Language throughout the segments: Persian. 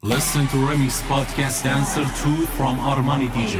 Listen to Remix Podcast Dancer 2 from Armani DJ.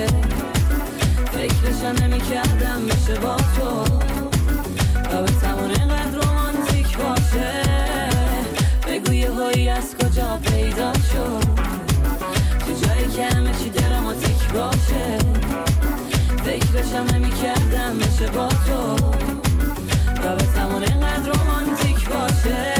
فکرشم نمی کردم میشه با تو رابطمون تلاشم نمی‌کردم بشه با تو رابطمون اینقدر رومانتیک باشه.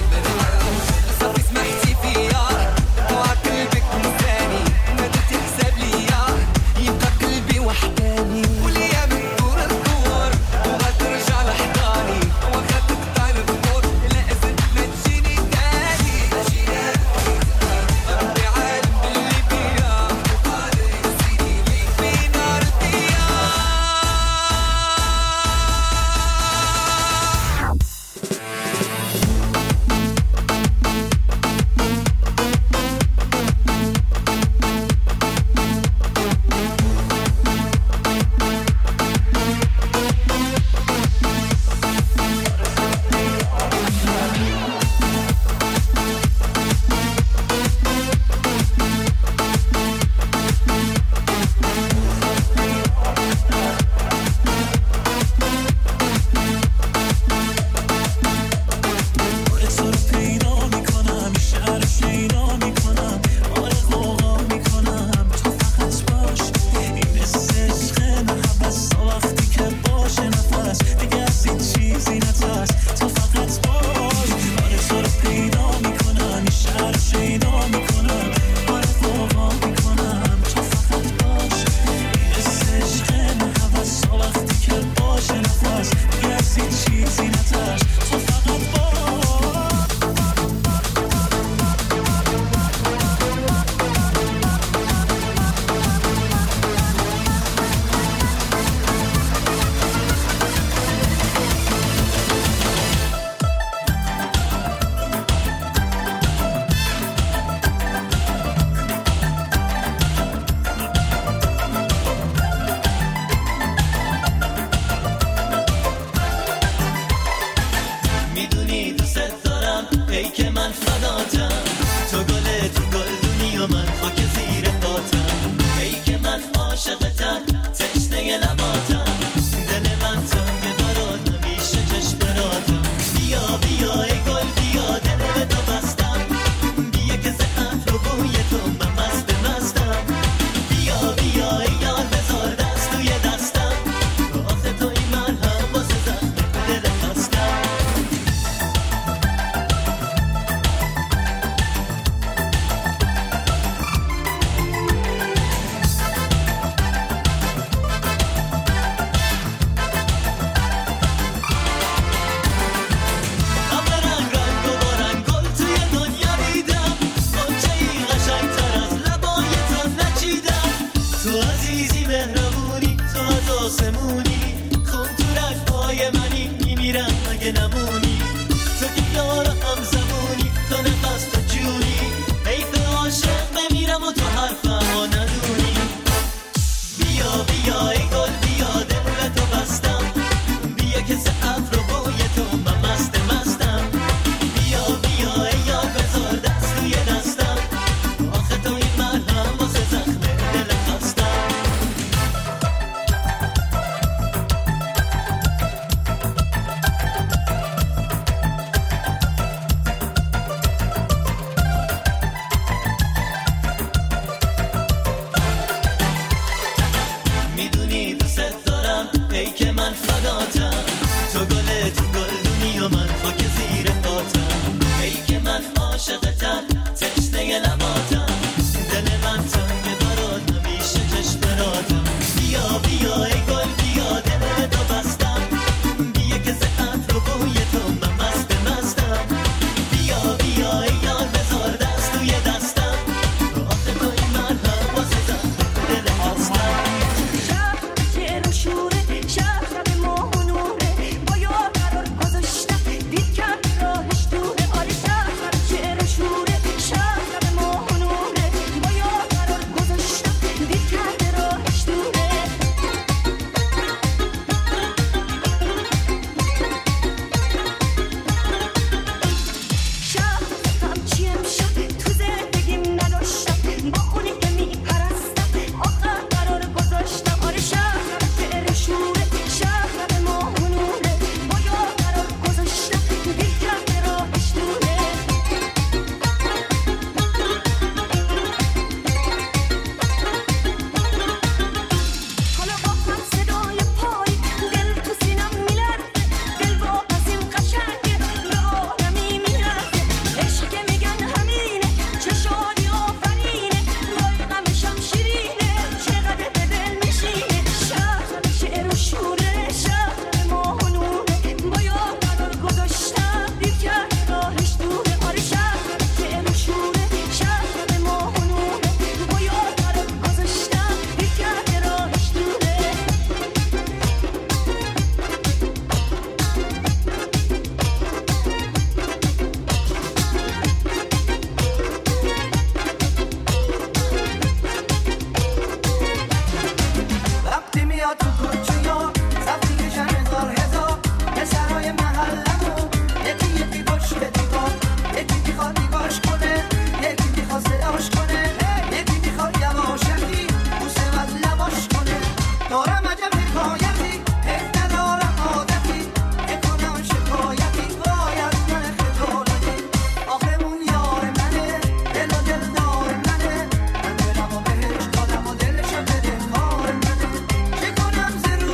حسابي تشنه لباتم دل من تنگ برات همیشه چشمراتم بیا بیا ای گل بیا دل به تو بستم بیا که زهن رو بوی تو من مستم بیا بیا ای یار بذار دست توی دستم آخه تو این من هم واسه زخم دل خستم آسمونی خون تو رگ‌های منی میمیرم اگه نمونی تو که یار هم زمونی تو نفس تو جونی حیف عاشق بمیرم و تو حرفمو ندونی بیا بیا ای گل بیا دل به تو بستم بیا که سقف رو بوی تو من مستم بیا بیا ای یار بذار دست توی دستم آخه تو این مرهم واسه زخم دل خستم میدونی دوست دارم ای که من فداتم تو گلدونی و من خاک زیر پاتم ای که من عاشقتم تشنه لباتم دل من تنگ برات همیشه چشمراتم بیا بیا ای گل بیا دل به تو بستم بیا که زهن رو بوی تو من مستم بیا بیا ای یار بذار دست توی دستم آخه تو این من هم واسه زخم دل هستم زیر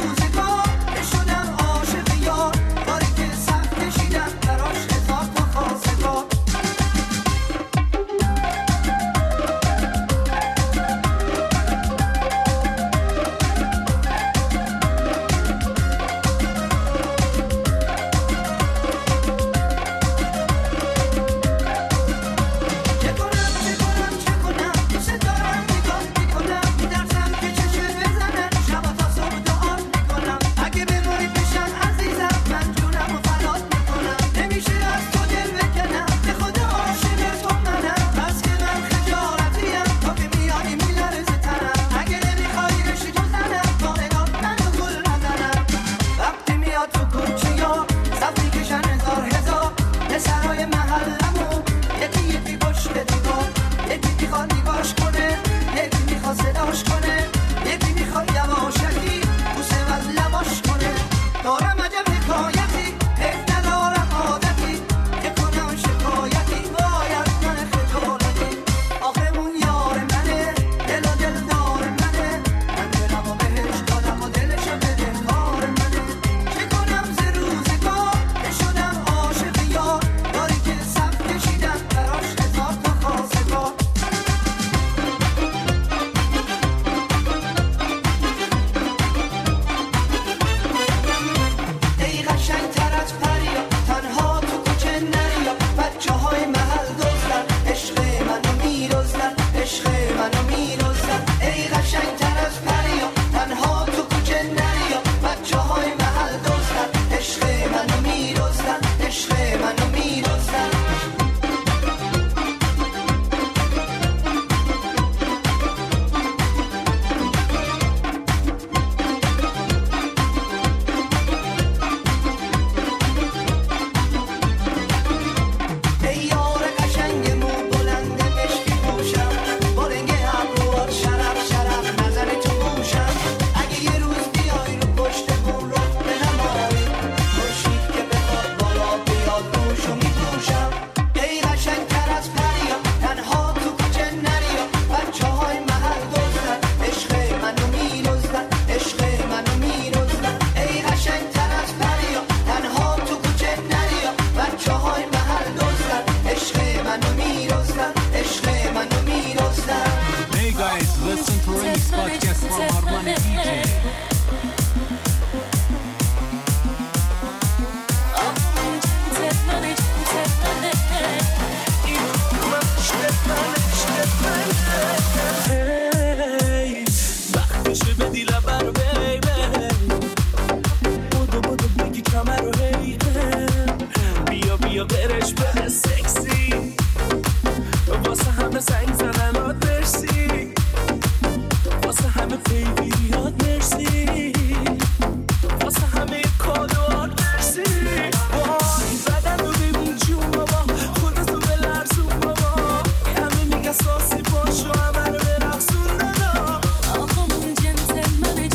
رو بیبی بودو بگی کمر رو هی بیا برش بره سکسی واسه همه زنگ زدنات مرسی واسه همه پیویات مرسی واسه همه کادوات مرسی وای بدن رو ببین جون بابا خودتو بلرزون بابا همه میگه ساسی باشو همه رو برقصون دادا آقامون جنتلمنه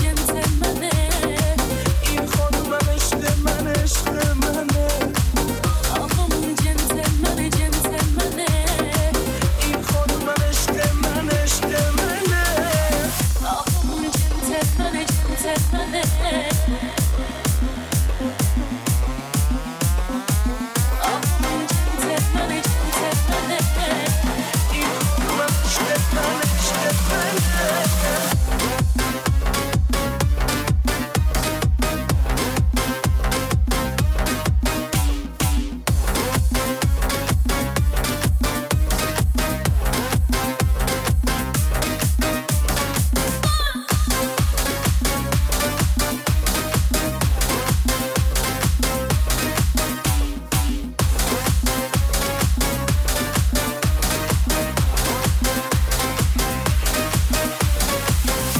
این خانوم من عشق منه آقامون جنتلمنه این خانوم من عشق منه آقامون جنتلمنه آقامون جنتلمنه این خانوم من عشق منه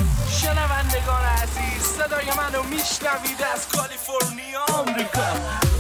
شنوندگان عزیز صدای منو میشنوید از کالیفرنیا آمریکا